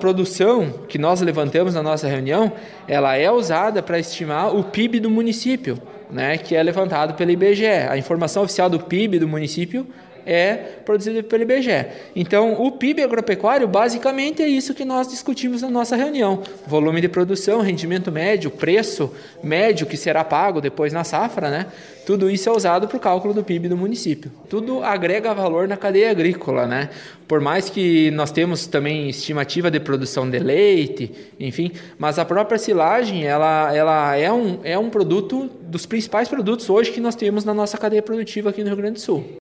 produção que nós levantamos na nossa reunião, ela é usada para estimar o PIB do município, né, que é levantado pelo IBGE. A informação oficial do PIB do município é produzida pelo IBGE. Então, o PIB agropecuário, basicamente, é isso que nós discutimos na nossa reunião. Volume de produção, rendimento médio, preço médio que será pago depois na safra, né? Tudo isso é usado para o cálculo do PIB do município. Tudo agrega valor na cadeia agrícola, né? Por mais que nós temos também estimativa de produção de leite, enfim, mas a própria silagem, ela é um produto dos principais produtos hoje que nós temos na nossa cadeia produtiva aqui no Rio Grande do Sul.